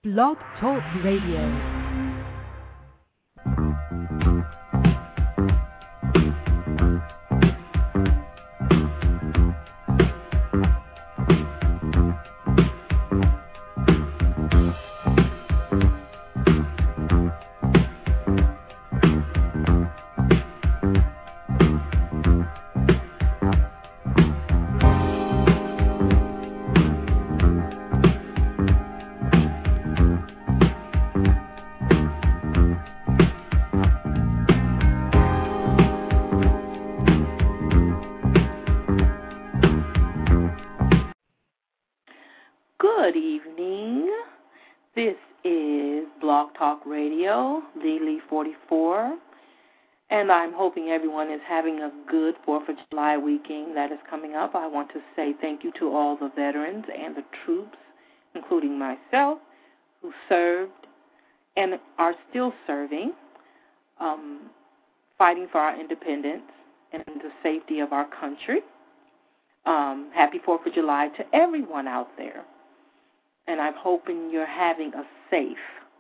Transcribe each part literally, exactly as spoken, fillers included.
Blog Talk Radio. Good evening. This is Blog Talk Radio, Lily forty-four, and I'm hoping everyone is having a good fourth of July weekend that is coming up. I want to say thank you to all the veterans and the troops, including myself, who served and are still serving, um, fighting for our independence and the safety of our country. Um, happy fourth of July to everyone out there. And I'm hoping you're having a safe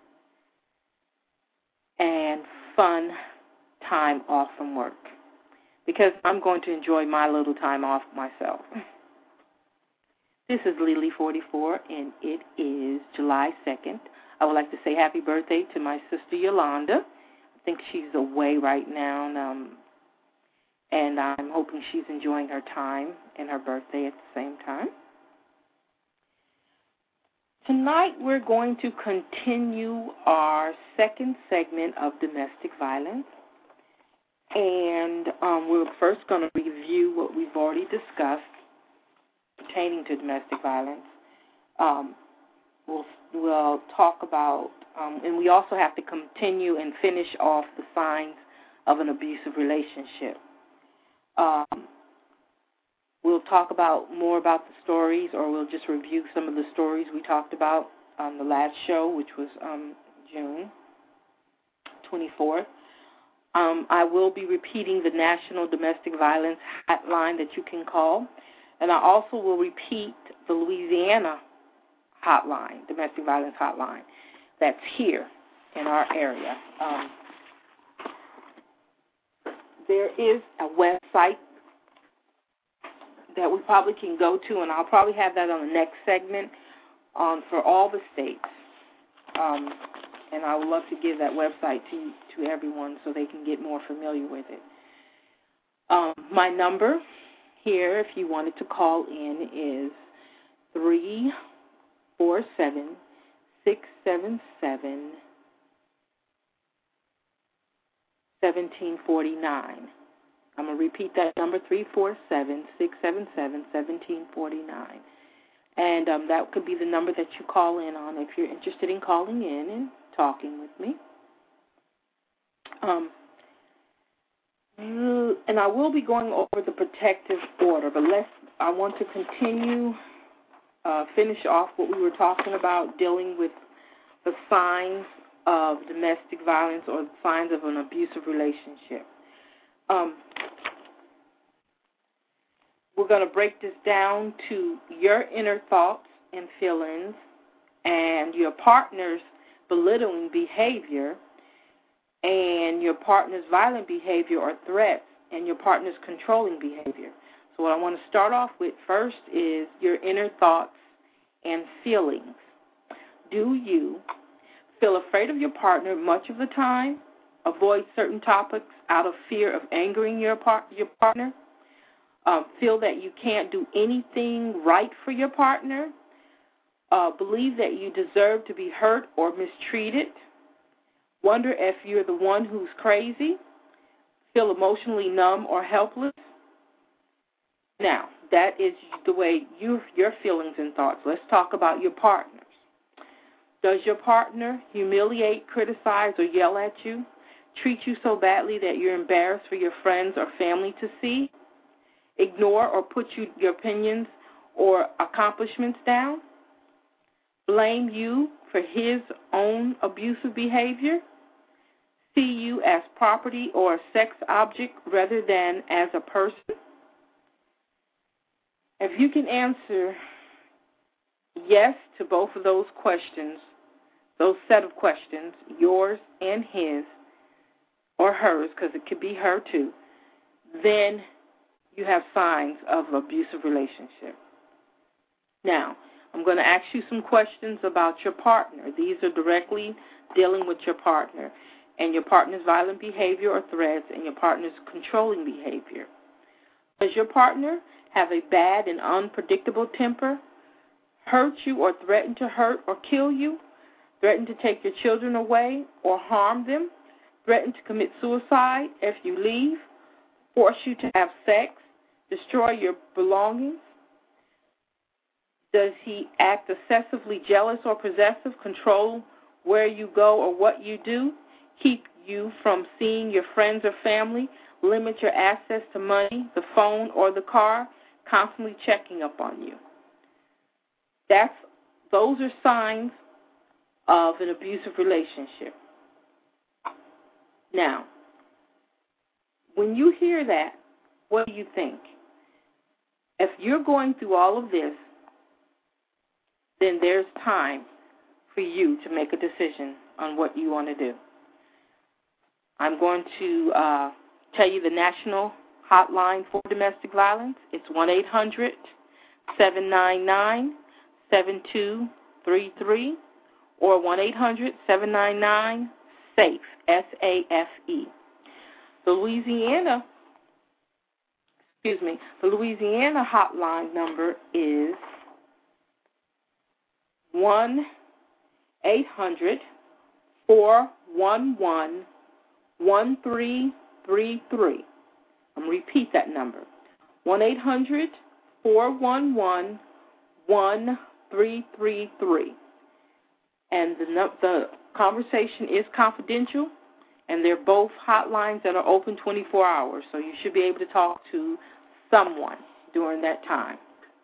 and fun time off from work, because I'm going to enjoy my little time off myself. This is Lily forty-four, and it is July second. I would like to say happy birthday to my sister Yolanda. I think she's away right now, and, um, and I'm hoping she's enjoying her time and her birthday at the same time. Tonight we're going to continue our second segment of domestic violence, and um, we're first going to review what we've already discussed pertaining to domestic violence. Um, we'll, we'll talk about, um, and we also have to continue and finish off the signs of an abusive relationship. Um, We'll talk about more about the stories, or we'll just review some of the stories we talked about on the last show, which was um, June twenty-fourth. Um, I will be repeating the National Domestic Violence Hotline that you can call, and I also will repeat the Louisiana hotline, Domestic Violence Hotline, that's here in our area. Um, there is a website that we probably can go to, and I'll probably have that on the next segment um, for all the states. Um, and I would love to give that website to to everyone so they can get more familiar with it. Um, my number here, if you wanted to call in, is three four seven, six seven seven, one seven four nine. I'm going to repeat that number, three four seven, six seven seven, one seven four nine. And um, that could be the number that you call in on if you're interested in calling in and talking with me. Um, and I will be going over the protective order, but let's, I want to continue, uh, finish off what we were talking about, dealing with the signs of domestic violence or signs of an abusive relationship. Um, we're going to break this down to your inner thoughts and feelings and your partner's belittling behavior and your partner's violent behavior or threats and your partner's controlling behavior. So what I want to start off with first is your inner thoughts and feelings. Do you feel afraid of your partner much of the time? Avoid certain topics out of fear of angering your par- your partner? Um, feel that you can't do anything right for your partner? Uh, believe that you deserve to be hurt or mistreated? Wonder if you're the one who's crazy? Feel emotionally numb or helpless? Now, that is the way you, your feelings and thoughts. Let's talk about your partners. Does your partner humiliate, criticize, or yell at you? Treat you so badly that you're embarrassed for your friends or family to see? Ignore or put you, your opinions or accomplishments down? Blame you for his own abusive behavior? See you as property or a sex object rather than as a person? If you can answer yes to both of those questions, those set of questions, yours and his or hers, because it could be her too, then you have signs of an abusive relationship. Now, I'm going to ask you some questions about your partner. These are directly dealing with your partner and your partner's violent behavior or threats and your partner's controlling behavior. Does your partner have a bad and unpredictable temper, hurt you or threaten to hurt or kill you, threaten to take your children away or harm them, threaten to commit suicide if you leave, force you to have sex, destroy your belongings? Does he act excessively jealous or possessive, control where you go or what you do, keep you from seeing your friends or family, limit your access to money, the phone, or the car, constantly checking up on you? That's, those are signs of an abusive relationship. Now, when you hear that, what do you think? If you're going through all of this, then there's time for you to make a decision on what you want to do. I'm going to uh, tell you the national hotline for domestic violence. It's one eight hundred seven nine nine seven two three three or one eight hundred seven nine nine SAFE, S A F E. The Louisiana, excuse me, the Louisiana hotline number is one eight hundred four one one one three three three. I'm going to repeat that number. one eight hundred four one one one three three three. And the, the conversation is confidential, and they're both hotlines that are open twenty-four hours, so you should be able to talk to someone during that time.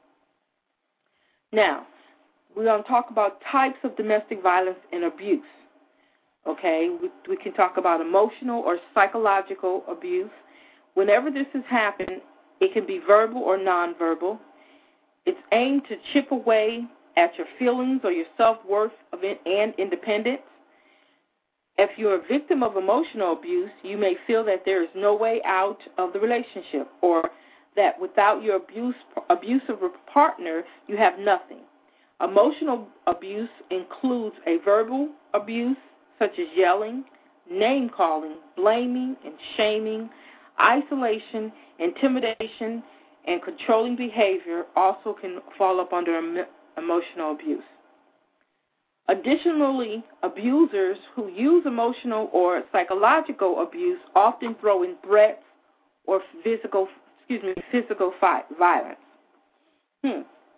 Now, we're going to talk about types of domestic violence and abuse. Okay, we, we can talk about emotional or psychological abuse. Whenever this has happened, it can be verbal or nonverbal. It's aimed to chip away at your feelings or your self-worth and independence. If you're a victim of emotional abuse, you may feel that there is no way out of the relationship, or that without your abuse, abusive partner, you have nothing. Emotional abuse includes a verbal abuse, such as yelling, name-calling, blaming, and shaming. Isolation, intimidation, and controlling behavior also can fall up under em- emotional abuse. Additionally, abusers who use emotional or psychological abuse often throw in threats or physical, excuse me, physical fi- violence. Hmm.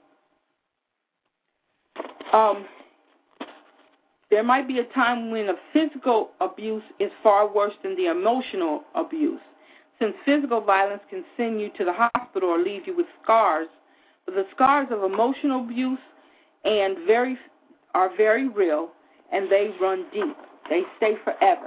Um, there might be a time when a physical abuse is far worse than the emotional abuse, since physical violence can send you to the hospital or leave you with scars. But the scars of emotional abuse and very are very real, and they run deep. They stay forever.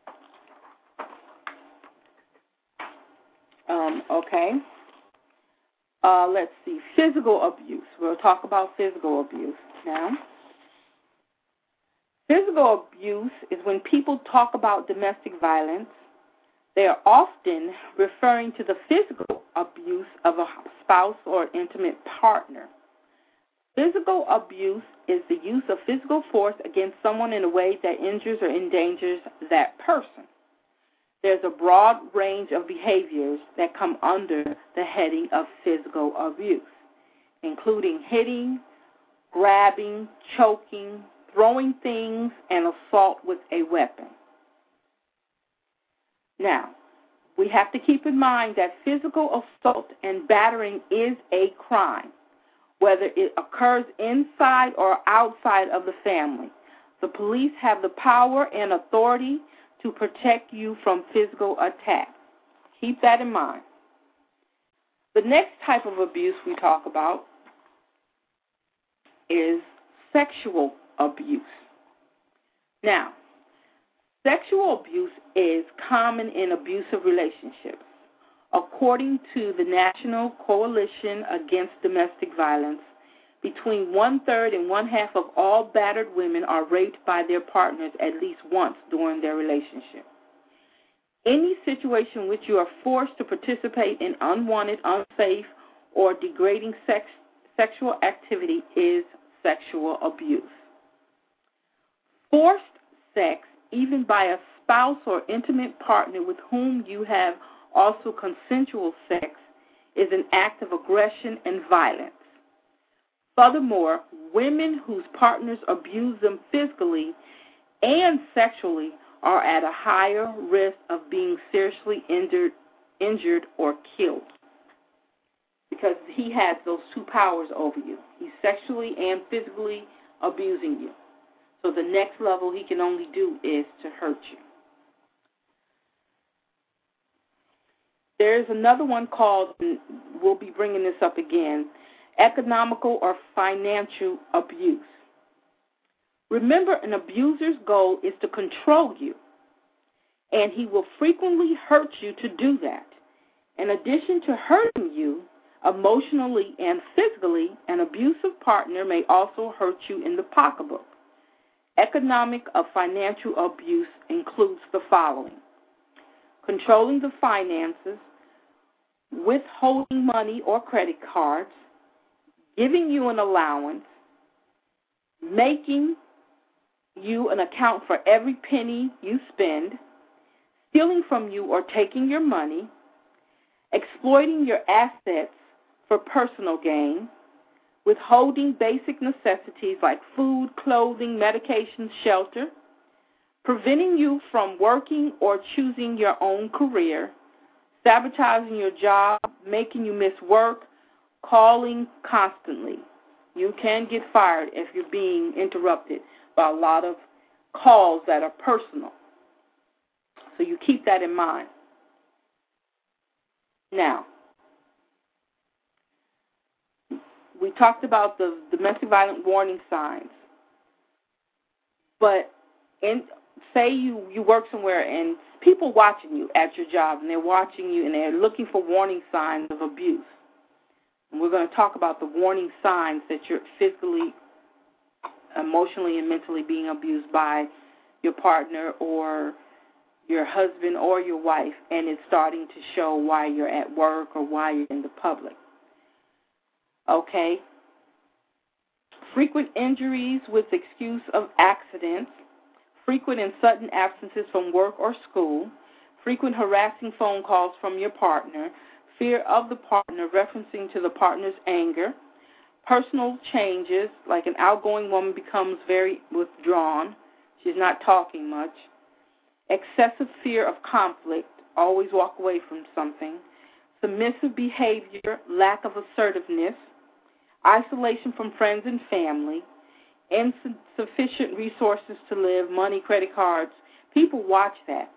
Um, okay. Uh, let's see. Physical abuse. We'll talk about physical abuse now. Physical abuse is when people talk about domestic violence, they are often referring to the physical abuse of a spouse or intimate partner. Physical abuse is the use of physical force against someone in a way that injures or endangers that person. There's a broad range of behaviors that come under the heading of physical abuse, including hitting, grabbing, choking, throwing things, and assault with a weapon. Now, we have to keep in mind that physical assault and battering is a crime, whether it occurs inside or outside of the family. The police have the power and authority to protect you from physical attack. Keep that in mind. The next type of abuse we talk about is sexual abuse. Now, sexual abuse is common in abusive relationships. According to the National Coalition Against Domestic Violence, Between one-third and one-half of all battered women are raped by their partners at least once during their relationship. Any situation in which you are forced to participate in unwanted, unsafe, or degrading sex, sexual activity is sexual abuse. Forced sex, even by a spouse or intimate partner with whom you have also consensual sex, is an act of aggression and violence. Furthermore, women whose partners abuse them physically and sexually are at a higher risk of being seriously injured, injured or killed, because he has those two powers over you. He's sexually and physically abusing you. So the next level he can only do is to hurt you. There's another one called, and we'll be bringing this up again, economical or financial abuse. Remember, an abuser's goal is to control you, and he will frequently hurt you to do that. In addition to hurting you emotionally and physically, an abusive partner may also hurt you in the pocketbook. Economic or financial abuse includes the following: controlling the finances, withholding money or credit cards, giving you an allowance, making you an account for every penny you spend, stealing from you or taking your money, exploiting your assets for personal gain, withholding basic necessities like food, clothing, medication, shelter, preventing you from working or choosing your own career, sabotaging your job, making you miss work, calling constantly. You can get fired if you're being interrupted by a lot of calls that are personal. So you keep that in mind. Now, we talked about the domestic violence warning signs. But in, say you, you work somewhere and people watching you at your job, and they're watching you and they're looking for warning signs of abuse. And we're going to talk about the warning signs that you're physically, emotionally, and mentally being abused by your partner or your husband or your wife, and it's starting to show while you're at work or while you're in the public. Okay? Frequent injuries with excuse of accidents, frequent and sudden absences from work or school, frequent harassing phone calls from your partner, fear of the partner referencing to the partner's anger, personal changes, like an outgoing woman becomes very withdrawn, she's not talking much, excessive fear of conflict, always walk away from something, submissive behavior, lack of assertiveness, isolation from friends and family, insufficient resources to live, money, credit cards. People watch that.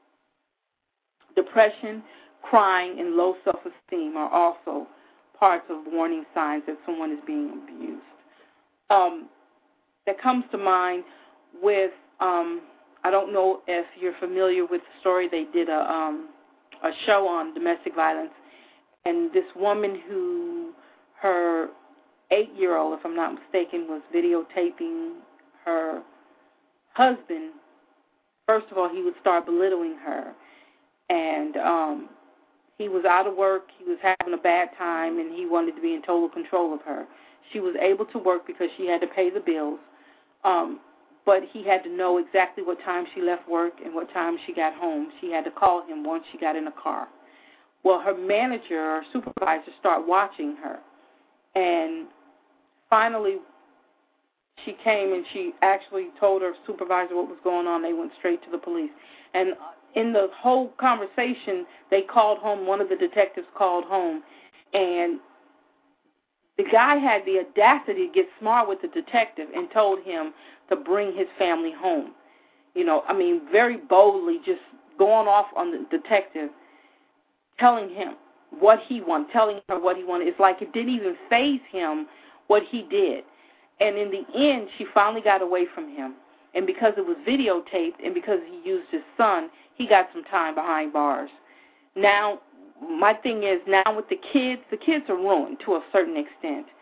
Depression, crying, and low self-esteem are also parts of warning signs that someone is being abused. Um, that comes to mind with, um, I don't know if you're familiar with the story. They did a, um, a show on domestic violence, and this woman who, her eight-year-old, if I'm not mistaken, was videotaping her husband. First of all, he would start belittling her, and um, he was out of work, he was having a bad time, and he wanted to be in total control of her. She was able to work because she had to pay the bills, um, but he had to know exactly what time she left work and what time she got home. She had to call him once she got in the car. Well, her manager or supervisor started watching her, and finally she came and she actually told her supervisor what was going on. They went straight to the police. And in the whole conversation, they called home, one of the detectives called home, and the guy had the audacity to get smart with the detective and told him to bring his family home. You know, I mean, very boldly just going off on the detective, telling him what he wanted, telling her what he wanted. It's like it didn't even faze him what he did. And in the end, she finally got away from him. And because it was videotaped and because he used his son, he got some time behind bars. Now, my thing is, now with the kids, the kids are ruined to a certain extent.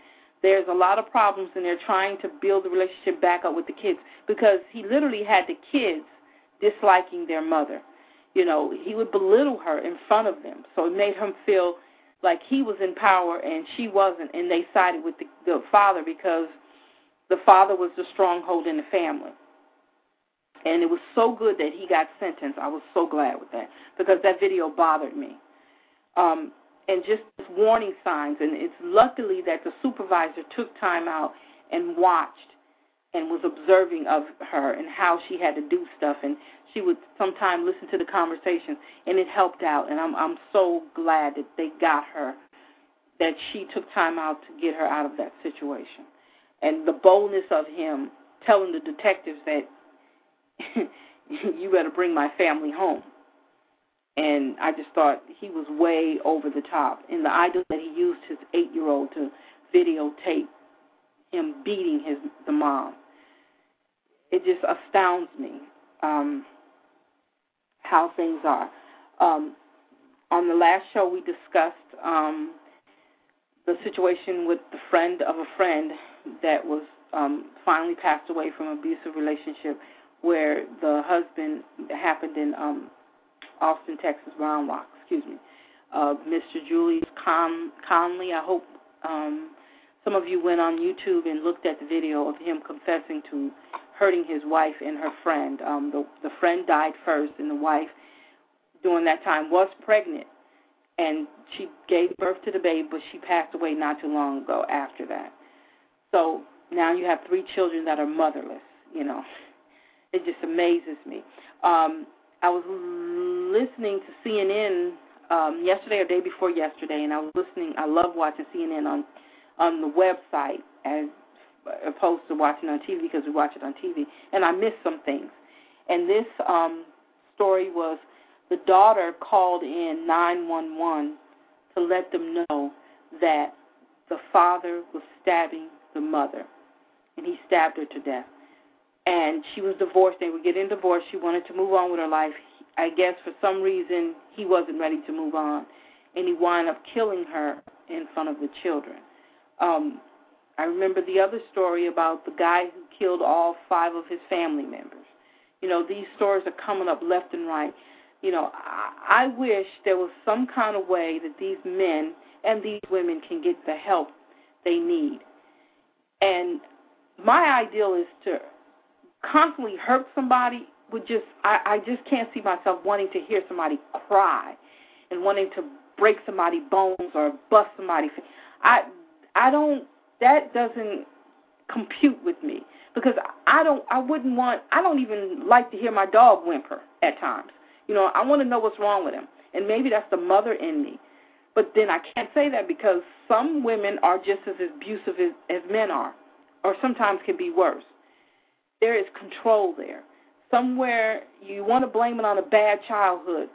there's a lot of problems, and they're trying to build the relationship back up with the kids because he literally had the kids disliking their mother. You know, he would belittle her in front of them, so it made him feel like he was in power and she wasn't, and they sided with the, the father because the father was the stronghold in the family. And it was so good that he got sentenced. I was so glad with that because that video bothered me. Um, and just warning signs, and it's luckily that the supervisor took time out and watched and was observing of her and how she had to do stuff, and she would sometimes listen to the conversations, and it helped out. And I'm I'm so glad that they got her, that she took time out to get her out of that situation. And the boldness of him telling the detectives that you better bring my family home. And I just thought he was way over the top. And the idea that he used his eight-year-old to videotape him beating his the mom, it just astounds me um, how things are. Um, on the last show, we discussed um, the situation with the friend of a friend that was um, finally passed away from an abusive relationship, where the husband happened in um, Austin, Texas, Round Rock, excuse me. Uh, Mister Julius Con- Conley, I hope um, some of you went on YouTube and looked at the video of him confessing to hurting his wife and her friend. Um, the, the friend died first, and the wife, during that time, was pregnant, and she gave birth to the baby, but she passed away not too long ago after that. So now you have three children that are motherless, you know. It just amazes me. Um, I was listening to C N N um, yesterday or day before yesterday, and I was listening. I love watching C N N on on the website as opposed to watching on T V because we watch it on T V, and I missed some things. And this um, story was the daughter called in nine one one to let them know that the father was stabbing the mother, and he stabbed her to death. And she was divorced. They were getting divorced. She wanted to move on with her life. I guess for some reason he wasn't ready to move on, and he wound up killing her in front of the children. Um, I remember the other story about the guy who killed all five of his family members. You know, these stories are coming up left and right. You know, I, I wish there was some kind of way that these men and these women can get the help they need. And my ideal is to constantly hurt somebody would just, I, I just can't see myself wanting to hear somebody cry and wanting to break somebody's bones or bust somebody. I, I don't, that doesn't compute with me because I don't, I wouldn't want, I don't even like to hear my dog whimper at times. You know, I want to know what's wrong with him. And maybe that's the mother in me. But then I can't say that because some women are just as abusive as, as men are, or sometimes can be worse. There is control there. Somewhere you want to blame it on a bad childhood.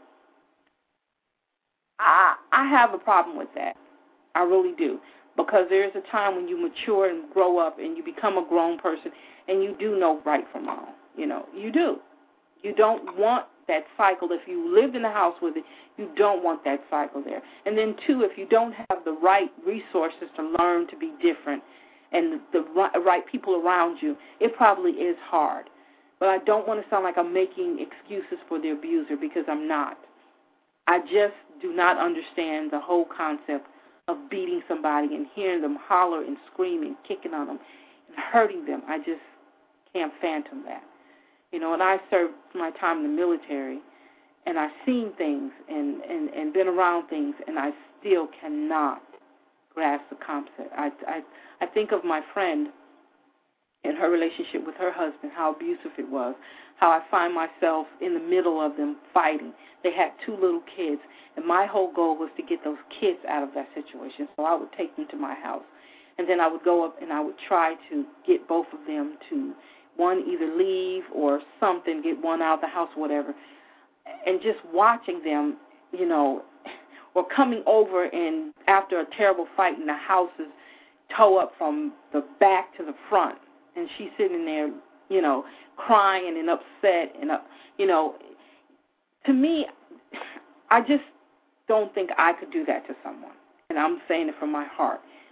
I I have a problem with that. I really do. Because there is a time when you mature and grow up and you become a grown person and you do know right from wrong. You know, you do. You don't want that cycle. If you lived in the house with it, you don't want that cycle there. And then, two, if you don't have the right resources to learn to be different and the right people around you, it probably is hard. But I don't want to sound like I'm making excuses for the abuser because I'm not. I just do not understand the whole concept of beating somebody and hearing them holler and scream and kicking on them and hurting them. I just can't fathom that. You know, and I served my time in the military, and I've seen things and, and, and been around things, and I still cannot grasp the concept. I, I, I think of my friend and her relationship with her husband, how abusive it was, how I find myself in the middle of them fighting. They had two little kids, and my whole goal was to get those kids out of that situation, so I would take them to my house. And then I would go up and I would try to get both of them to, one, either leave or something, get one out of the house or whatever. And just watching them, you know, or coming over and after a terrible fight and the house is towed up from the back to the front, and she's sitting there, you know, crying and upset and, uh, you know, to me, I just don't think I could do that to someone. And I'm saying it from my heart.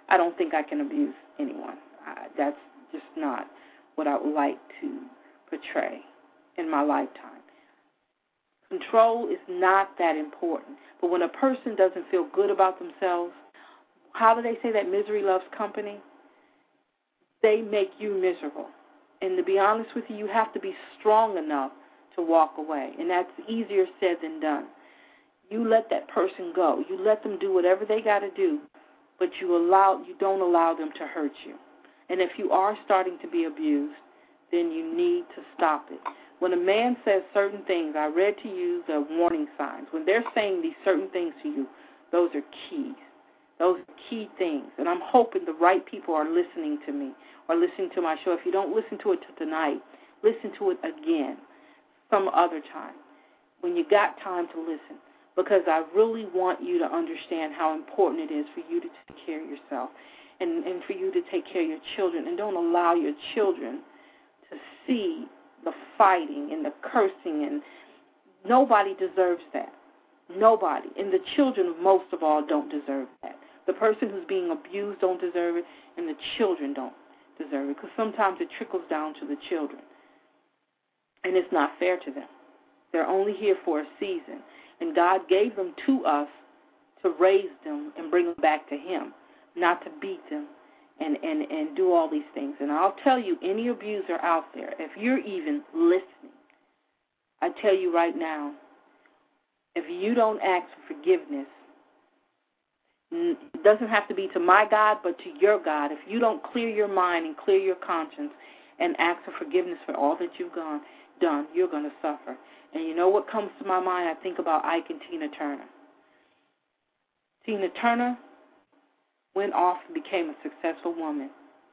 I don't think I can abuse anyone. I, that's just not what I would like to portray in my lifetime. Control is not that important. But when a person doesn't feel good about themselves, how do they say that misery loves company? They make you miserable. And to be honest with you, you have to be strong enough to walk away. And that's easier said than done. You let that person go. You let them do whatever they got to do, but you allow you don't allow them to hurt you. And if you are starting to be abused, then you need to stop it. When a man says certain things, I read to you the warning signs. When they're saying these certain things to you, those are keys. Those are key things. And I'm hoping the right people are listening to me or listening to my show. If you don't listen to it tonight, listen to it again some other time when you got time to listen, because I really want you to understand how important it is for you to take care of yourself and, and for you to take care of your children. And don't allow your children to see the fighting and the cursing. And nobody deserves that. Nobody. And the children, most of all, don't deserve that. The person who's being abused don't deserve it, and the children don't deserve it, because sometimes it trickles down to the children. And it's not fair to them. They're only here for a season. And God gave them to us to raise them and bring them back to Him, not to beat them and, and, and do all these things. And I'll tell you, any abuser out there, if you're even listening, I tell you right now, if you don't ask for forgiveness, it doesn't have to be to my God, but to your God. If you don't clear your mind and clear your conscience and ask for forgiveness for all that you've gone, done, you're going to suffer. And you know what comes to my mind? I think about Ike and Tina Turner. Tina Turner went off and became a successful woman.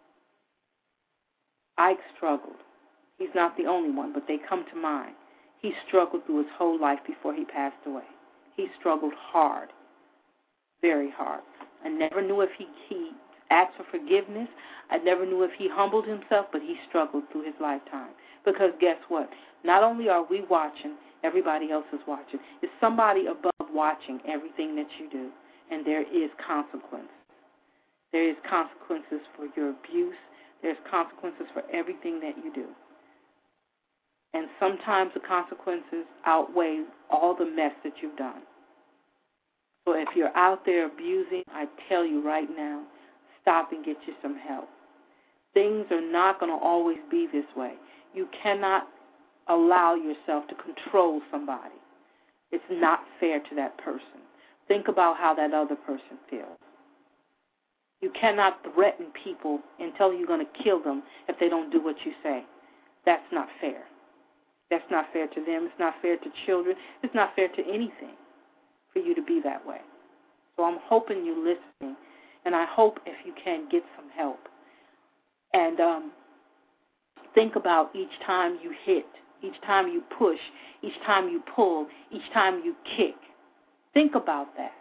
Ike struggled. He's not the only one, but they come to mind. He struggled through his whole life before he passed away. He struggled hard, very hard. I never knew if he, he asked for forgiveness. I never knew if he humbled himself, but he struggled through his lifetime. Because guess what? Not only are we watching, everybody else is watching. It's somebody above watching everything that you do, and there is consequence. There is consequences for your abuse. There's consequences for everything that you do. And sometimes the consequences outweigh all the mess that you've done. So if you're out there abusing, I tell you right now, stop and get you some help. Things are not going to always be this way. You cannot allow yourself to control somebody. It's not fair to that person. Think about how that other person feels. You cannot threaten people and tell them you're going to kill them if they don't do what you say. That's not fair. That's not fair to them. It's not fair to children. It's not fair to anything for you to be that way. So I'm hoping you're listening, and I hope if you can get some help. And um, think about each time you hit, each time you push, each time you pull, each time you kick. Think about that.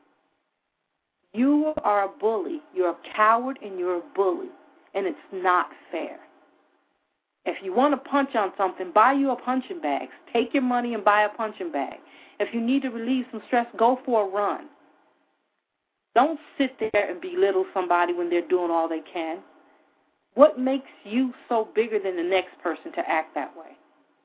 You are a bully. You're a coward and you're a bully, and it's not fair. If you want to punch on something, buy you a punching bag. Take your money and buy a punching bag. If you need to relieve some stress, go for a run. Don't sit there and belittle somebody when they're doing all they can. What makes you so bigger than the next person to act that way?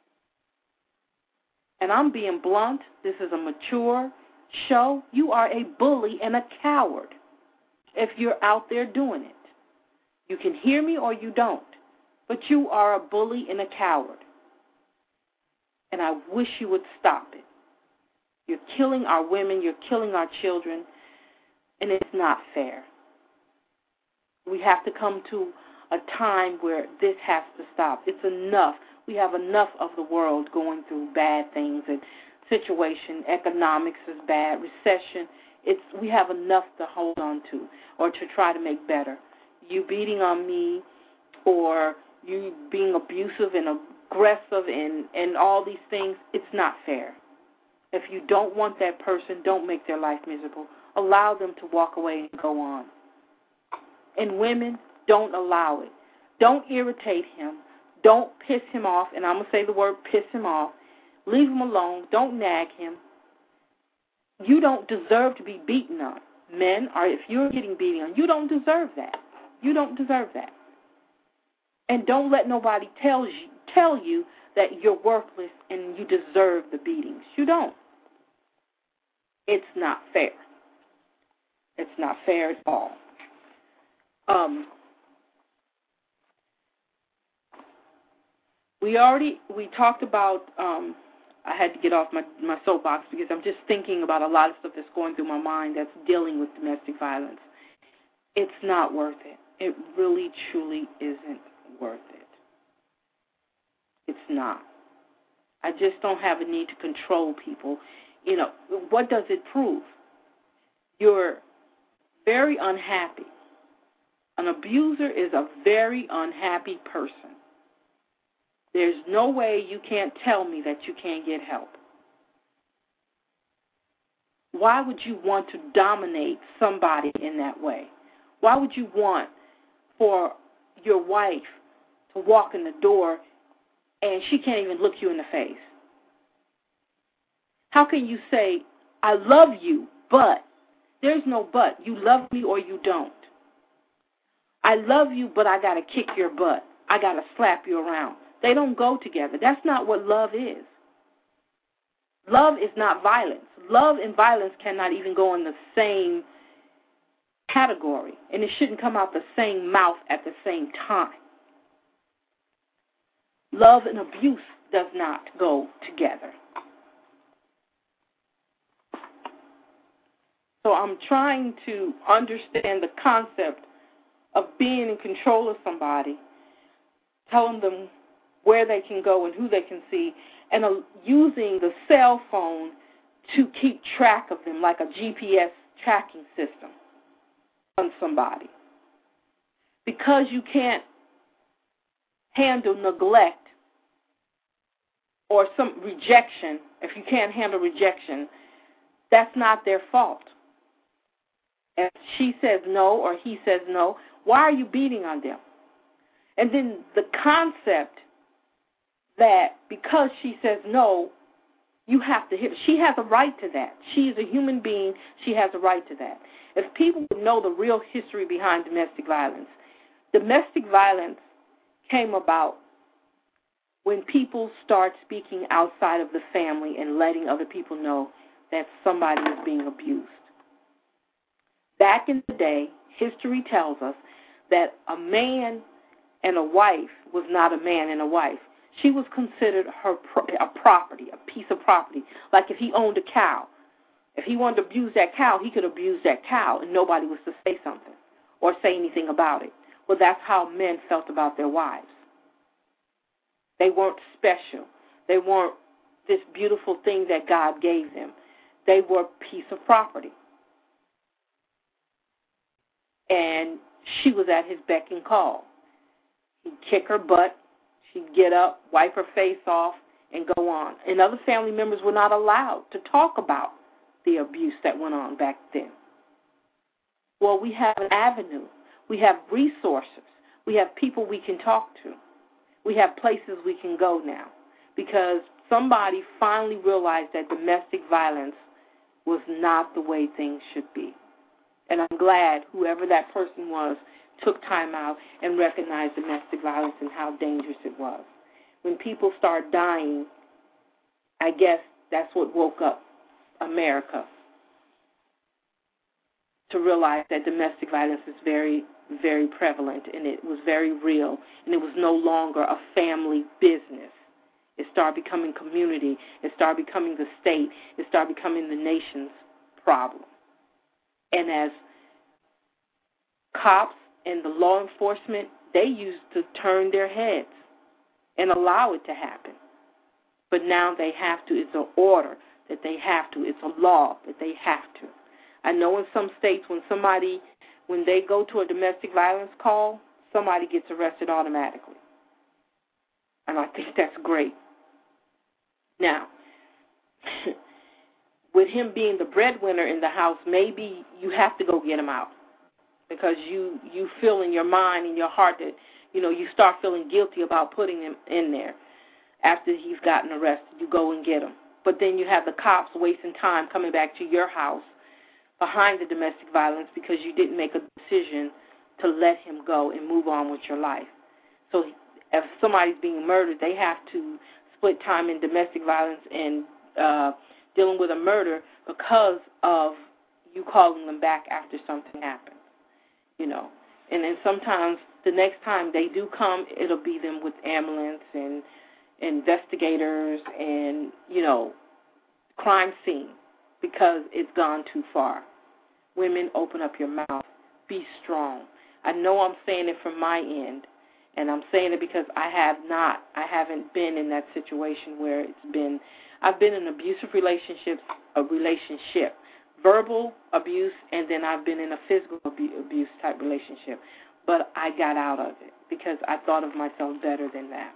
And I'm being blunt. This is a mature show. You are a bully and a coward if you're out there doing it. You can hear me or you don't, but you are a bully and a coward. And I wish you would stop it. You're killing our women. You're killing our children. And it's not fair. We have to come to a time where this has to stop. It's enough. We have enough of the world going through bad things and situation. Economics is bad. Recession. It's we have enough to hold on to or to try to make better. You beating on me or you being abusive and aggressive and, and all these things, it's not fair. If you don't want that person, don't make their life miserable. Allow them to walk away and go on. And women, don't allow it. Don't irritate him. Don't piss him off. And I'm going to say the word piss him off. Leave him alone. Don't nag him. You don't deserve to be beaten on. men are, if you're getting beaten on, you don't deserve that. You don't deserve that. And don't let nobody tell you, tell you that you're worthless and you deserve the beatings. You don't. It's not fair. It's not fair at all. Um, we already, we talked about, um, I had to get off my, my soapbox because I'm just thinking about a lot of stuff that's going through my mind that's dealing with domestic violence. It's not worth it. It really, truly isn't worth it. It's not. I just don't have a need to control people. You know, what does it prove? You're very unhappy. An abuser is a very unhappy person. There's no way you can't tell me that you can't get help. Why would you want to dominate somebody in that way? Why would you want for your wife to walk in the door and she can't even look you in the face? How can you say, I love you, but? There's no but. You love me or you don't. I love you, but I got to kick your butt. I got to slap you around. They don't go together. That's not what love is. Love is not violence. Love and violence cannot even go in the same category, and it shouldn't come out the same mouth at the same time. Love and abuse does not go together. So I'm trying to understand the concept of being in control of somebody, telling them where they can go and who they can see, and uh, using the cell phone to keep track of them like a G P S tracking system on somebody. Because you can't handle neglect or some rejection, if you can't handle rejection, that's not their fault. If she says no or he says no, why are you beating on them? And then the concept that because she says no, you have to hit. She has a right to that. She is a human being. She has a right to that. If people would know the real history behind domestic violence, domestic violence came about when people start speaking outside of the family and letting other people know that somebody is being abused. Back in the day, history tells us that a man and a wife was not a man and a wife. She was considered her pro- a property, a piece of property. Like if he owned a cow. If he wanted to abuse that cow, he could abuse that cow, and nobody was to say something or say anything about it. Well, that's how men felt about their wives. They weren't special. They weren't this beautiful thing that God gave them. They were a piece of property. And she was at his beck and call. He'd kick her butt. She'd get up, wipe her face off, and go on. And other family members were not allowed to talk about the abuse that went on back then. Well, we have an avenue. We have resources. We have people we can talk to. We have places we can go now because somebody finally realized that domestic violence was not the way things should be. And I'm glad whoever that person was took time out and recognized domestic violence and how dangerous it was. When people start dying, I guess that's what woke up America to realize that domestic violence is very, very prevalent, and it was very real, and it was no longer a family business. It started becoming community. It started becoming the state. It started becoming the nation's problem. And as cops and the law enforcement, they used to turn their heads and allow it to happen. But now they have to. It's an order that they have to. It's a law that they have to. I know in some states when somebody, when they go to a domestic violence call, somebody gets arrested automatically. And I think that's great. Now, with him being the breadwinner in the house, maybe you have to go get him out because you, you feel in your mind, in your heart that, you know, you start feeling guilty about putting him in there. After he's gotten arrested, you go and get him. But then you have the cops wasting time coming back to your house behind the domestic violence because you didn't make a decision to let him go and move on with your life. So if somebody's being murdered, they have to split time in domestic violence and uh, dealing with a murder because of you calling them back after something happens, you know. And then sometimes the next time they do come, it'll be them with ambulance and investigators and, you know, crime scene because it's gone too far. Women, open up your mouth. Be strong. I know I'm saying it from my end, and I'm saying it because I have not, I haven't been in that situation where it's been, I've been in abusive relationships, a relationship, verbal abuse, and then I've been in a physical abuse type relationship. But I got out of it because I thought of myself better than that.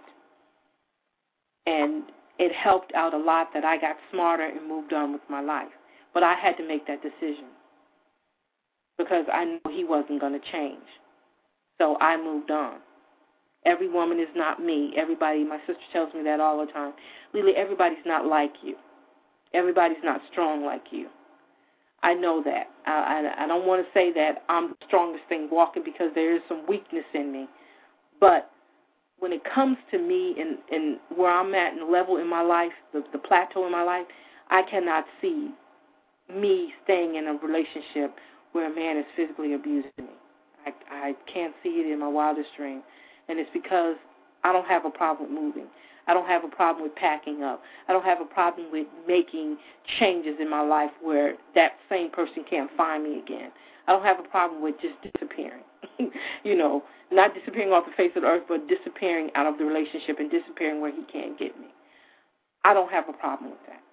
And it helped out a lot that I got smarter and moved on with my life. But I had to make that decision because I knew he wasn't going to change. So I moved on. Every woman is not me. Everybody, my sister tells me that all the time. Lily, everybody's not like you. Everybody's not strong like you. I know that. I, I, I don't want to say that I'm the strongest thing walking because there is some weakness in me. But when it comes to me and, and where I'm at and the level in my life, the, the plateau in my life, I cannot see me staying in a relationship where a man is physically abusing me. I, I can't see it in my wildest dream. And it's because I don't have a problem with moving. I don't have a problem with packing up. I don't have a problem with making changes in my life where that same person can't find me again. I don't have a problem with just disappearing. You know, not disappearing off the face of the earth, but disappearing out of the relationship and disappearing where he can't get me. I don't have a problem with that.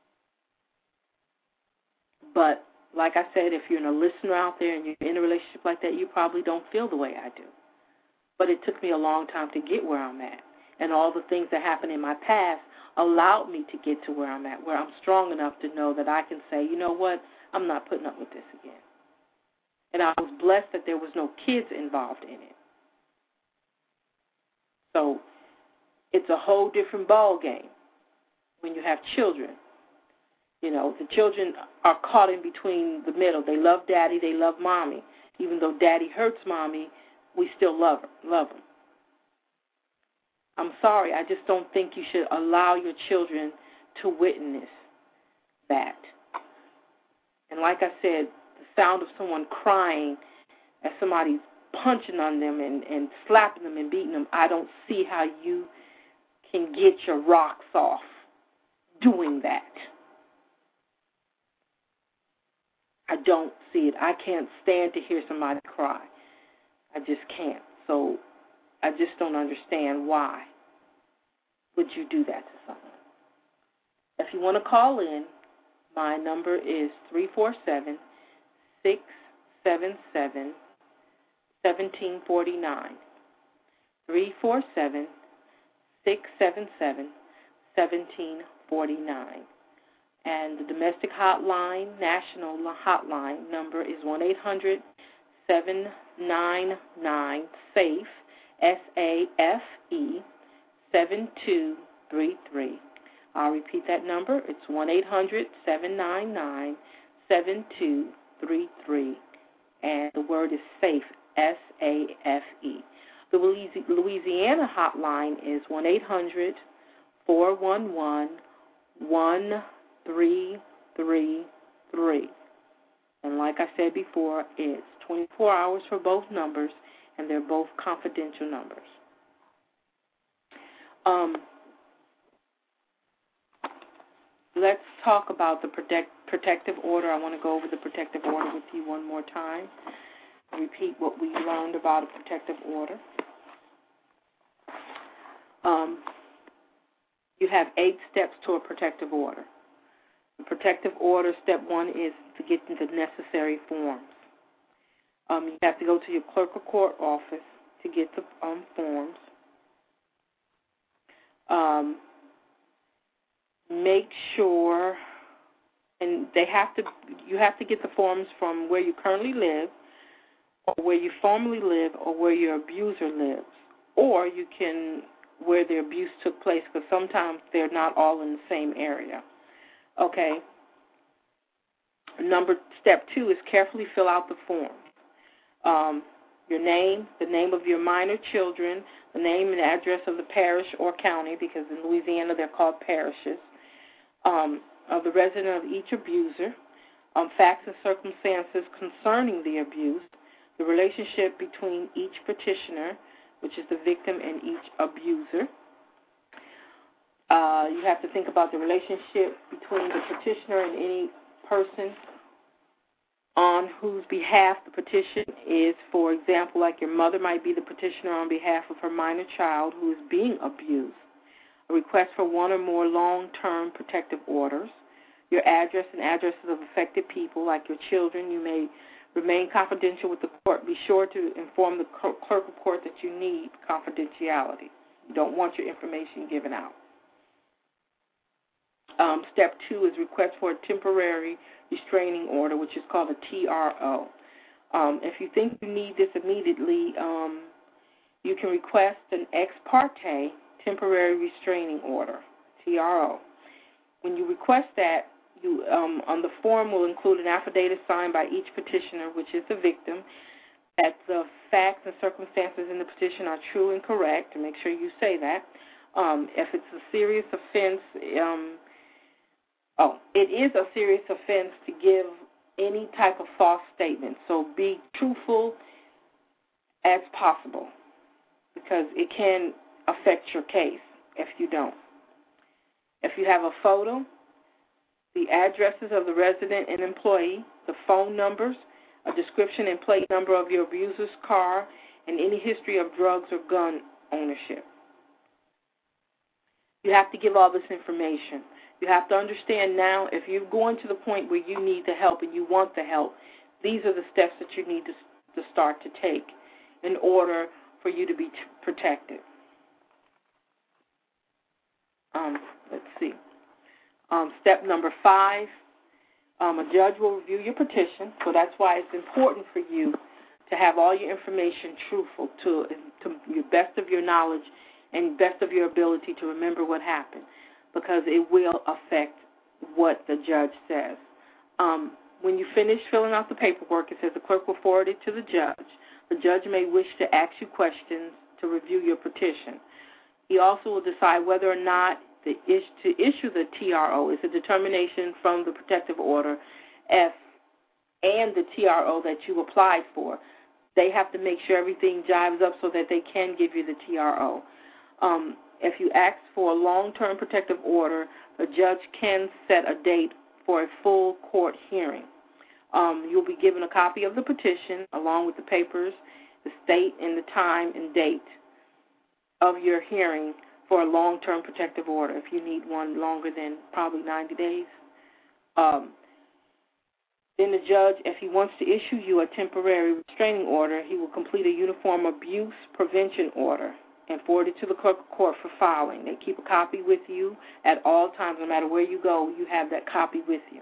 But like I said, if you're a listener out there and you're in a relationship like that, you probably don't feel the way I do. But it took me a long time to get where I'm at. And all the things that happened in my past allowed me to get to where I'm at, where I'm strong enough to know that I can say, you know what, I'm not putting up with this again. And I was blessed that there was no kids involved in it. So it's a whole different ball game when you have children. You know, the children are caught in between the middle. They love daddy, they love mommy. Even though daddy hurts mommy, we still love her, love them. I'm sorry, I just don't think you should allow your children to witness that. And like I said, the sound of someone crying as somebody's punching on them and, and slapping them and beating them, I don't see how you can get your rocks off doing that. I don't see it. I can't stand to hear somebody cry. I just can't. So I just don't understand why would you do that to someone. If you want to call in, my number is three four seven, six seven seven, one seven four nine. three four seven, six seven seven, one seven four nine. And the domestic hotline, national hotline number is one eight hundred, seven nine nine, SAFE, S A F E, seven two three three. I'll repeat that number. It's one eight hundred, seven nine nine, seven two three three. And the word is SAFE, S A F E. The Louisiana hotline is one eight hundred, four one one, one three three three. And like I said before, it's twenty-four hours for both numbers, and they're both confidential numbers. Um, let's talk about the protect, protective order. I want to go over the protective order with you one more time. Repeat what we learned about a protective order. Um, you have eight steps to a protective order. The protective order, step one, is to get the necessary forms. Um, you have to go to your clerk of court office to get the um, forms. Um, make sure, and they have to. You have to get the forms from where you currently live, or where you formerly lived, or where your abuser lives, or you can where the abuse took place, because sometimes they're not all in the same area. Okay. Number step two is carefully fill out the form. Um, your name, the name of your minor children, the name and address of the parish or county, because in Louisiana they're called parishes, um, of the resident of each abuser, um, facts and circumstances concerning the abuse, the relationship between each petitioner, which is the victim, and each abuser. Uh, you have to think about the relationship between the petitioner and any person on whose behalf the petition is. For example, like your mother might be the petitioner on behalf of her minor child who is being abused. A request for one or more long-term protective orders. Your address and addresses of affected people, like your children. You may remain confidential with the court. Be sure to inform the clerk of court that you need confidentiality. You don't want your information given out. Um, step two is request for a temporary restraining order, which is called a T R O. Um, if you think you need this immediately, um, you can request an ex parte temporary restraining order, T R O. When you request that, you um, on the form will include an affidavit signed by each petitioner, which is the victim, that the facts and circumstances in the petition are true and correct, to make sure you say that. Um, if it's a serious offense, um, oh, it is a serious offense to give any type of false statement. So be truthful as possible, because it can affect your case if you don't. If you have a photo, the addresses of the resident and employee, the phone numbers, a description and plate number of your abuser's car, and any history of drugs or gun ownership. You have to give all this information. You have to understand now, if you're going to the point where you need the help and you want the help, these are the steps that you need to, to start to take in order for you to be t- protected. Um, let's see. Um, step number five, um, a judge will review your petition, so that's why it's important for you to have all your information truthful to, to your best of your knowledge and best of your ability to remember what happened, because it will affect what the judge says. Um, when you finish filling out the paperwork, it says the clerk will forward it to the judge. The judge may wish to ask you questions to review your petition. He also will decide whether or not the is, to issue the T R O is a determination from the protective order F and the T R O that you applied for. They have to make sure everything jives up so that they can give you the T R O. Um, if you ask for a long-term protective order, the judge can set a date for a full court hearing. Um, you'll be given a copy of the petition along with the papers, the state, and the time and date of your hearing for a long-term protective order, if you need one longer than probably ninety days. Um, then the judge, if he wants to issue you a temporary restraining order, he will complete a uniform abuse prevention order and forward it to the clerk of court for filing. They keep a copy with you at all times. No matter where you go, you have that copy with you.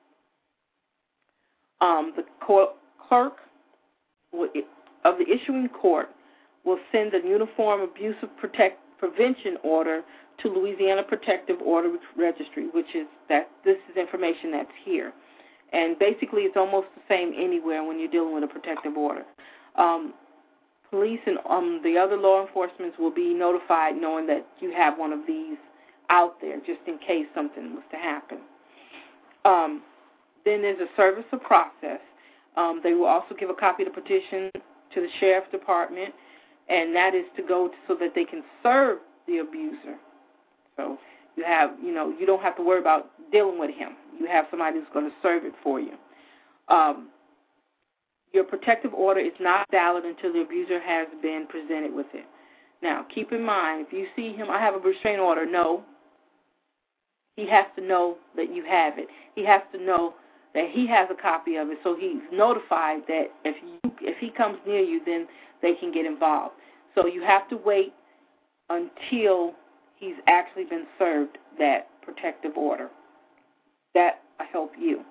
Um, the court, clerk will, of the issuing court will send a uniform abuse protect, prevention order to Louisiana Protective Order Registry, which is that this is information that's here. And basically it's almost the same anywhere when you're dealing with a protective order. Um, police and um, the other law enforcement will be notified knowing that you have one of these out there just in case something was to happen. Um, then there's a service of process. Um, they will also give a copy of the petition to the sheriff's department, and that is to go to, so that they can serve the abuser. So you have, you know, you don't have to worry about dealing with him. You have somebody who's going to serve it for you. Um, your protective order is not valid until the abuser has been presented with it. Now, keep in mind, if you see him, I have a restraining order, no. He has to know that you have it. He has to know that he has a copy of it, so he's notified that if you, if he comes near you, then they can get involved. So you have to wait until he's actually been served that protective order. That will help you.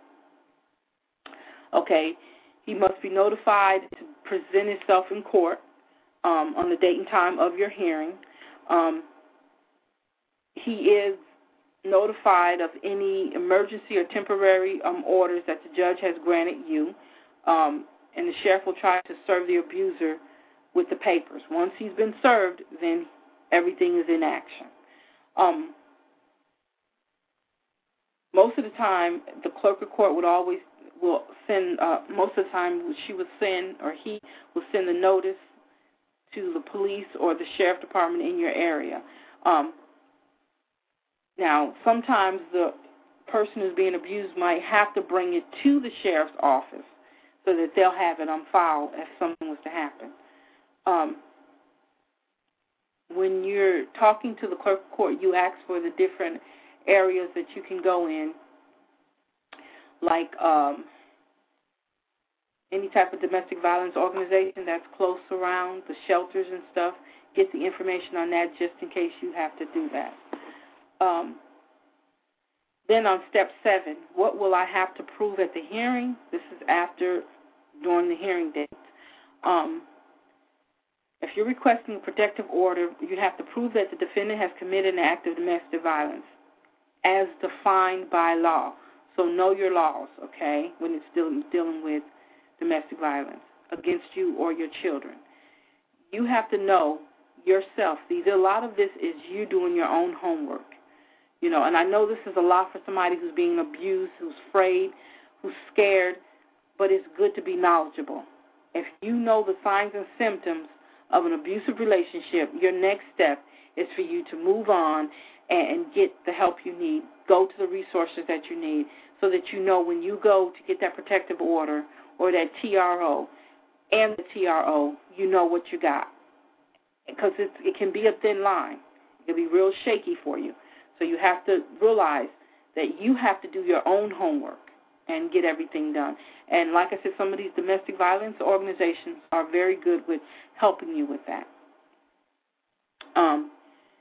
Okay, he must be notified to present himself in court um, on the date and time of your hearing. Um, he is notified of any emergency or temporary um, orders that the judge has granted you, um, and the sheriff will try to serve the abuser with the papers. Once he's been served, then everything is in action. Um, most of the time, the clerk of court would always will send, uh, most of the time she would send, or he will send the notice to the police or the sheriff department in your area. Um, now, sometimes the person who's being abused might have to bring it to the sheriff's office so that they'll have it on file if something was to happen. Um, when you're talking to the clerk of court, you ask for the different areas that you can go in, like um, any type of domestic violence organization that's close around, the shelters and stuff. Get the information on that just in case you have to do that. Um, then on step seven, what will I have to prove at the hearing? This is after, during the hearing date. Um, if you're requesting a protective order, you have to prove that the defendant has committed an act of domestic violence as defined by law. So know your laws, okay, when it's dealing, dealing with domestic violence against you or your children. You have to know yourself. These, a lot of this is you doing your own homework. You know, and I know this is a lot for somebody who's being abused, who's afraid, who's scared, but it's good to be knowledgeable. If you know the signs and symptoms of an abusive relationship, your next step is for you to move on and get the help you need. Go to the resources that you need so that you know when you go to get that protective order or that T R O and the T R O, you know what you got. Because it, it can be a thin line. It can be real shaky for you. So you have to realize that you have to do your own homework and get everything done. And like I said, some of these domestic violence organizations are very good with helping you with that. Um,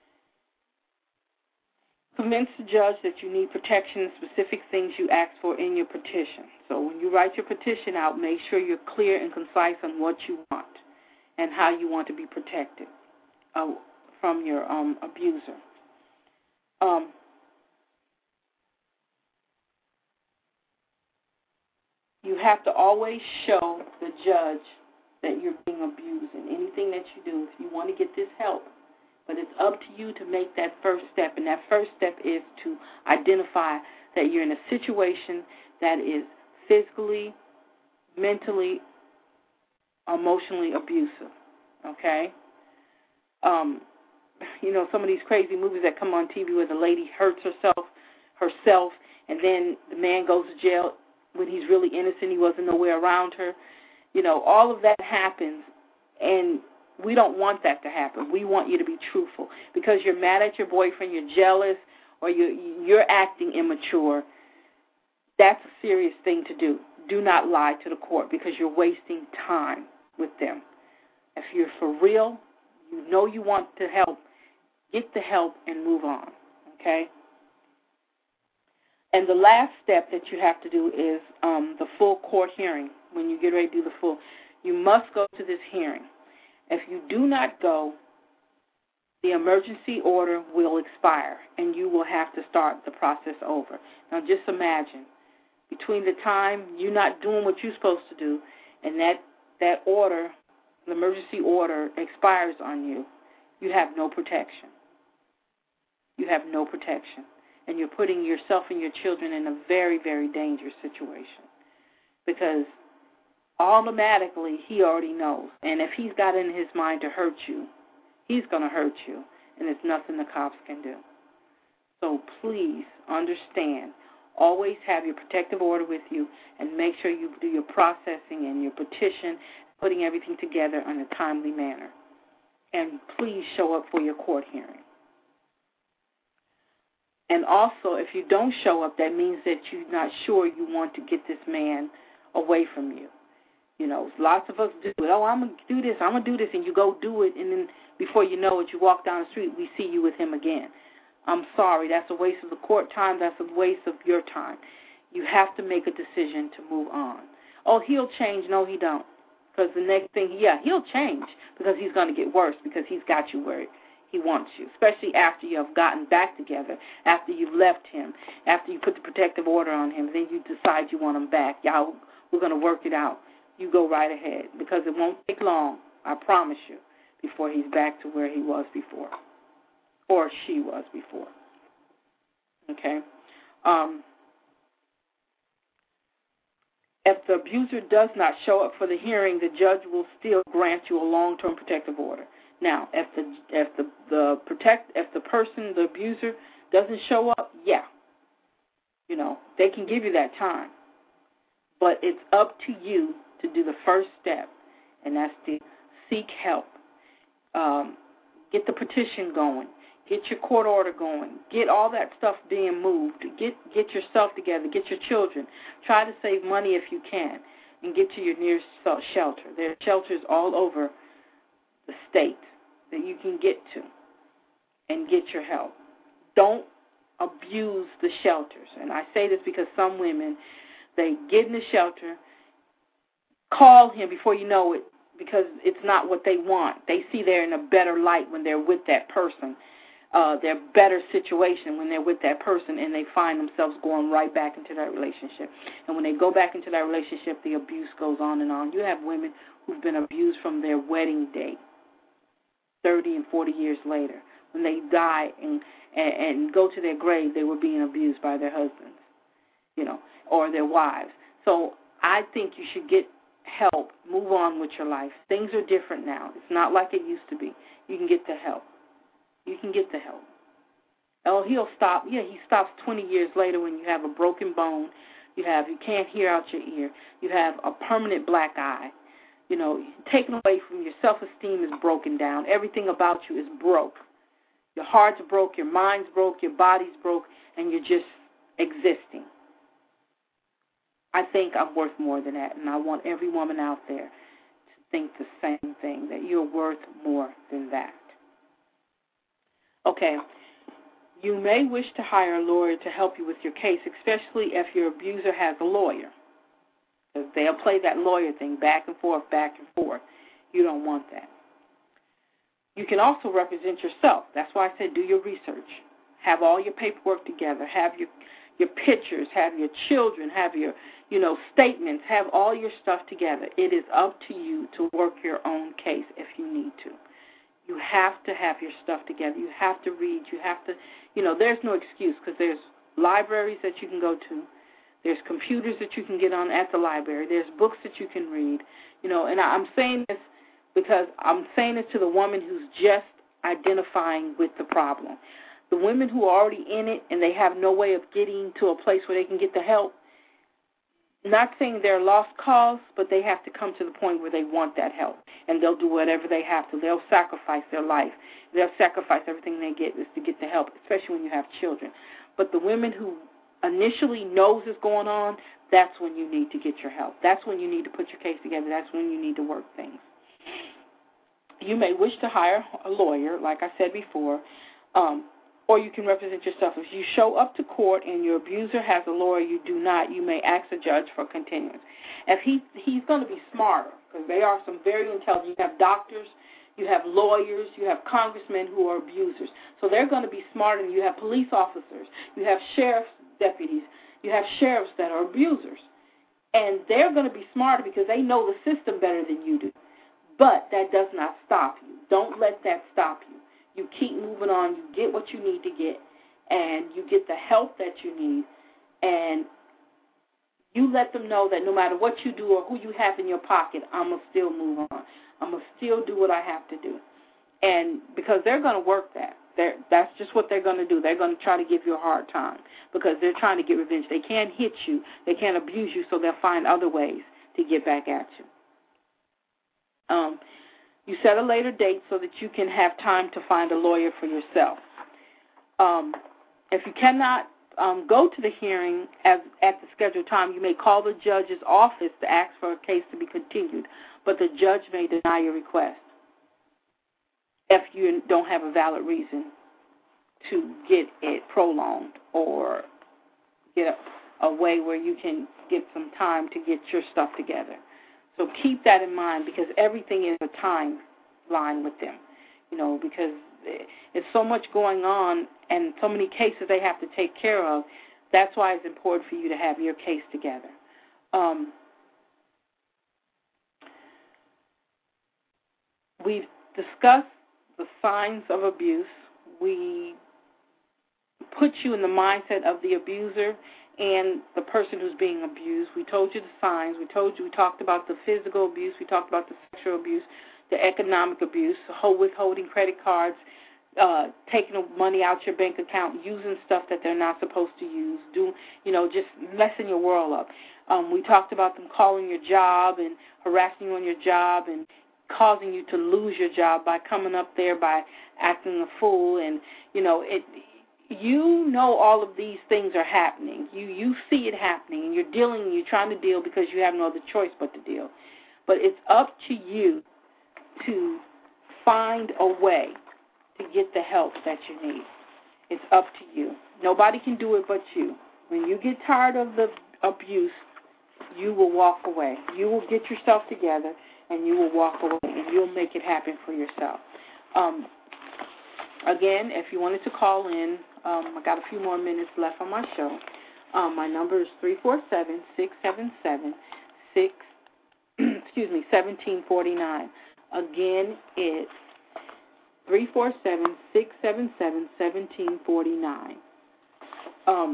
convince the judge that you need protection and specific things you ask for in your petition. So when you write your petition out, make sure you're clear and concise on what you want and how you want to be protected uh, from your um, abuser. Um, you have to always show the judge that you're being abused in anything that you do. If you want to get this help, but it's up to you to make that first step, and that first step is to identify that you're in a situation that is physically, mentally, emotionally abusive, okay? Um, you know, some of these crazy movies that come on T V where the lady hurts herself, herself, and then the man goes to jail when he's really innocent, he wasn't nowhere around her. You know, all of that happens, and we don't want that to happen. We want you to be truthful. Because you're mad at your boyfriend, you're jealous, or you're, you're acting immature, that's a serious thing to do. Do not lie to the court because you're wasting time with them. If you're for real, you know you want to help, get the help and move on, okay? And the last step that you have to do is um, the full court hearing. When you get ready to do the full, you must go to this hearing. If you do not go, the emergency order will expire, and you will have to start the process over. Now, just imagine, between the time you're not doing what you're supposed to do and that, that order, the emergency order, expires on you, you have no protection. You have no protection. And you're putting yourself and your children in a very, very dangerous situation. Because automatically he already knows. And if he's got in his mind to hurt you, he's going to hurt you. And there's nothing the cops can do. So please understand, always have your protective order with you and make sure you do your processing and your petition, putting everything together in a timely manner. And please show up for your court hearing. And also, if you don't show up, that means that you're not sure you want to get this man away from you. You know, lots of us do it. Oh, I'm going to do this, I'm going to do this, and you go do it, and then before you know it, you walk down the street, we see you with him again. I'm sorry, that's a waste of the court time, that's a waste of your time. You have to make a decision to move on. Oh, he'll change. No, he don't. Because the next thing, yeah, he'll change because he's going to get worse because he's got you where He wants you, especially after you have gotten back together, after you've left him, after you put the protective order on him, then you decide you want him back. Y'all, we're going to work it out. You go right ahead, because it won't take long, I promise you, before he's back to where he was before, or she was before. Okay? Um, if the abuser does not show up for the hearing, the judge will still grant you a long-term protective order. Now, if the if the, the protect if the person, the abuser, doesn't show up, yeah, you know, they can give you that time. But it's up to you to do the first step, and that's to seek help. Um, get the petition going. Get your court order going. Get all that stuff being moved. Get get yourself together. Get your children. Try to save money if you can, and get to your nearest shelter. There are shelters all over the state that you can get to and get your help. Don't abuse the shelters. And I say this because some women, they get in the shelter, call him before you know it, because it's not what they want. They see they're in a better light when they're with that person, uh, their better situation when they're with that person, and they find themselves going right back into that relationship. And when they go back into that relationship, the abuse goes on and on. You have women who've been abused from their wedding date, thirty and forty years later. When they die and, and, and go to their grave, they were being abused by their husbands, you know, or their wives. So I think you should get help, move on with your life. Things are different now. It's not like it used to be. You can get the help. You can get the help. Oh, he'll stop. Yeah, he stops twenty years later when you have a broken bone. You have, you can't hear out your ear. You have a permanent black eye. You know, taken away from your self-esteem is broken down. Everything about you is broke. Your heart's broke, your mind's broke, your body's broke, and you're just existing. I think I'm worth more than that, and I want every woman out there to think the same thing, that you're worth more than that. Okay, you may wish to hire a lawyer to help you with your case, especially if your abuser has a lawyer. Because they'll play that lawyer thing back and forth, back and forth. You don't want that. You can also represent yourself. That's why I said do your research. Have all your paperwork together. Have your your pictures. Have your children. Have your, you know, statements. Have all your stuff together. It is up to you to work your own case if you need to. You have to have your stuff together. You have to read. You have to, you know, there's no excuse, because there's libraries that you can go to. There's computers that you can get on at the library. There's books that you can read. You know, and I'm saying this because I'm saying this to the woman who's just identifying with the problem. The women who are already in it and they have no way of getting to a place where they can get the help, not saying they're lost cause, but they have to come to the point where they want that help, and they'll do whatever they have to. They'll sacrifice their life. They'll sacrifice everything they get is to get the help, especially when you have children. But the women who initially knows is going on, that's when you need to get your help. That's when you need to put your case together. That's when you need to work things. You may wish to hire a lawyer, like I said before, um, or you can represent yourself. If you show up to court and your abuser has a lawyer, you do not, you may ask the judge for continuance. If he he's going to be smarter, because they are some very intelligent. You have doctors, you have lawyers, you have congressmen who are abusers. So they're going to be smarter than you. Have police officers, you have sheriff's deputies, you have sheriffs that are abusers. And they're going to be smarter because they know the system better than you do. But that does not stop you. Don't let that stop you. You keep moving on. You get what you need to get, and you get the help that you need, and you let them know that no matter what you do or who you have in your pocket, I'm going to still move on. I'm going to still do what I have to do. And because they're going to work that. They're, that's just what they're going to do. They're going to try to give you a hard time because they're trying to get revenge. They can't hit you. They can't abuse you, so they'll find other ways to get back at you. Um, you set a later date so that you can have time to find a lawyer for yourself. Um, if you cannot um, go to the hearing as, at the scheduled time, you may call the judge's office to ask for a case to be continued, but the judge may deny your request if you don't have a valid reason to get it prolonged or get a, a way where you can get some time to get your stuff together. So keep that in mind because everything is a timeline with them, you know, because it's so much going on and so many cases they have to take care of. That's why it's important for you to have your case together. Um, we've discussed the signs of abuse. We put you in the mindset of the abuser and the person who's being abused. We told you the signs. We told you, we talked about the physical abuse. We talked about the sexual abuse, the economic abuse, withholding credit cards, uh, taking money out your bank account, using stuff that they're not supposed to use, do, you know, just messing your world up. Um, we talked about them calling your job and harassing you on your job and causing you to lose your job by coming up there, by acting a fool. And, you know, it. You know all of these things are happening. You you see it happening, and you're dealing, and you're trying to deal because you have no other choice but to deal. But it's up to you to find a way to get the help that you need. It's up to you. Nobody can do it but you. When you get tired of the abuse, you will walk away. You will get yourself together, and you will walk away, and you'll make it happen for yourself. Um, again, if you wanted to call in, um, I got a few more minutes left on my show. Um, my number is three four seven, six seven seven, six excuse me, seventeen forty-nine. Again, it's three four seven, six seven seven, seventeen forty-nine. Um,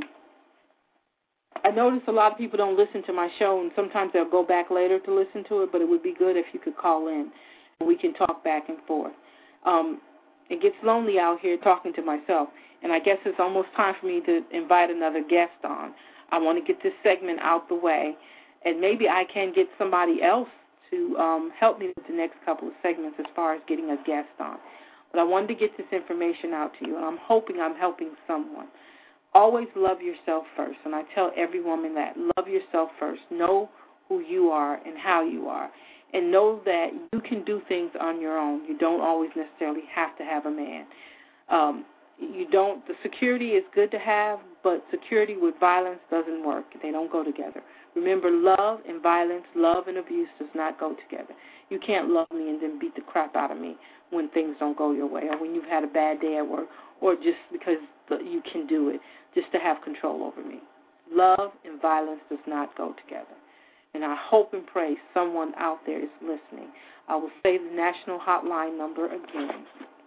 I notice a lot of people don't listen to my show, and sometimes they'll go back later to listen to it, but it would be good if you could call in, and we can talk back and forth. Um, it gets lonely out here talking to myself, and I guess it's almost time for me to invite another guest on. I want to get this segment out the way, and maybe I can get somebody else to um, help me with the next couple of segments as far as getting a guest on. But I wanted to get this information out to you, and I'm hoping I'm helping someone. Always love yourself first, and I tell every woman that. Love yourself first. Know who you are and how you are, and know that you can do things on your own. You don't always necessarily have to have a man. Um, you don't. The security is good to have, but security with violence doesn't work. They don't go together. Remember, love and violence, love and abuse does not go together. You can't love me and then beat the crap out of me when things don't go your way, or when you've had a bad day at work, or just because you can do it, just to have control over me. Love and violence does not go together. And I hope and pray someone out there is listening. I will say the national hotline number again.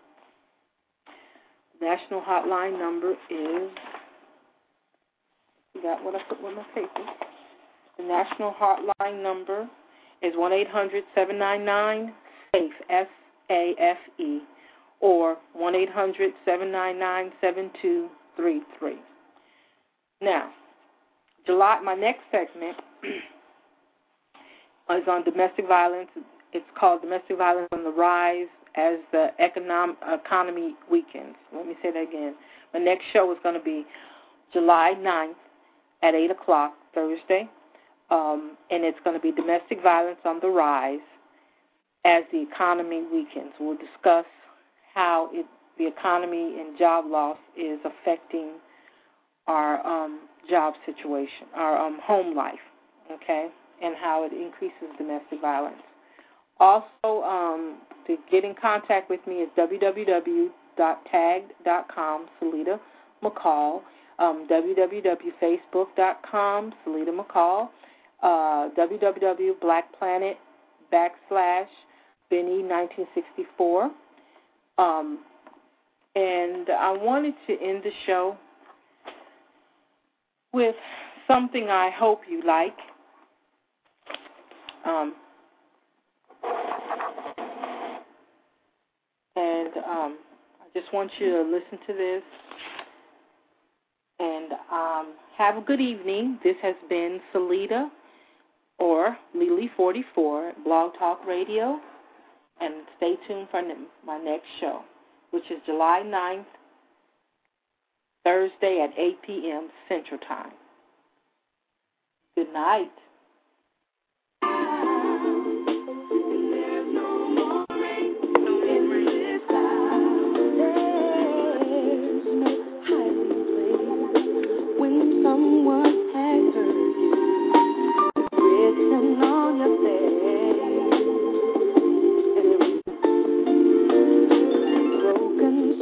The national hotline number is, you got what I put with my paper. The national hotline number is one eight hundred, seven nine nine, SAFE, S A F E, or one eight hundred, seven nine nine, seven two three three. Now, July, my next segment is on domestic violence. It's called Domestic Violence on the Rise as the economic, economy weakens. Let me say that again. My next show is going to be July ninth at eight o'clock, Thursday, um, and it's going to be Domestic Violence on the Rise as the economy weakens. We'll discuss how it, the economy and job loss is affecting our um, job situation, our um, home life, okay, and how it increases domestic violence. Also, um, to get in contact with me is w w w dot tagged dot com, Salita McCall, um, w w w dot facebook dot com, Salita McCall, uh, w w w dot black planet backslash Benny nineteen sixty-four. Um, and I wanted to end the show with something I hope you like. Um, and um, I just want you to listen to this. And um, have a good evening. This has been Salita, or Lily forty-four, Blog Talk Radio. And stay tuned for my next show, which is July ninth, Thursday at eight p.m. Central Time. Good night. Broken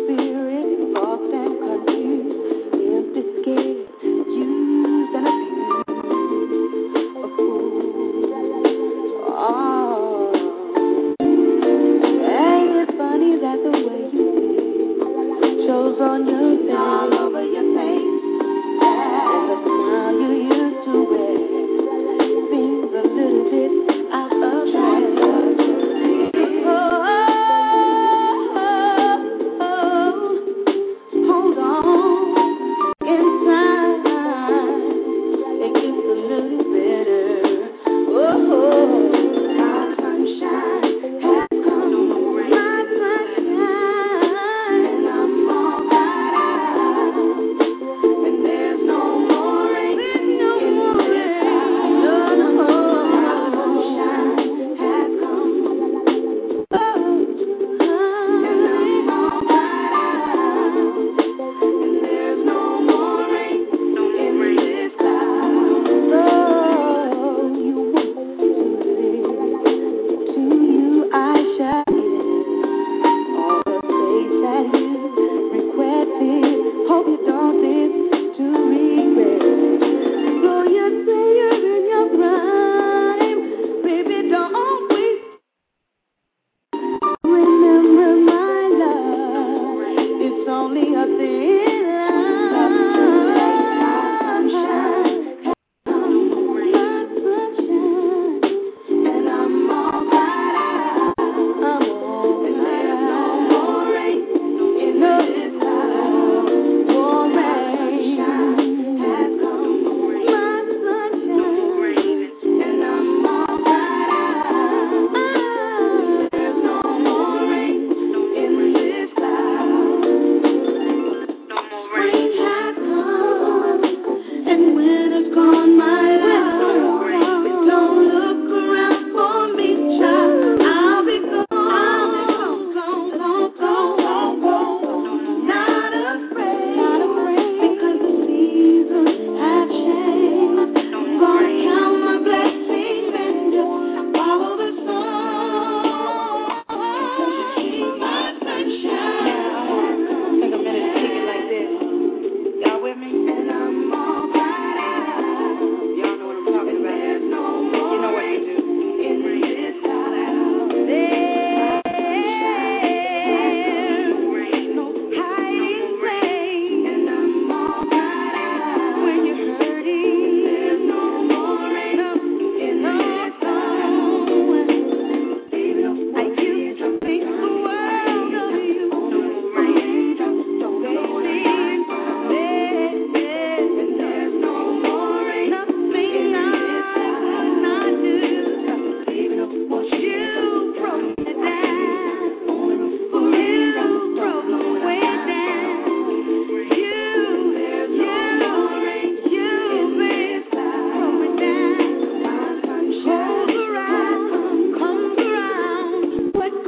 What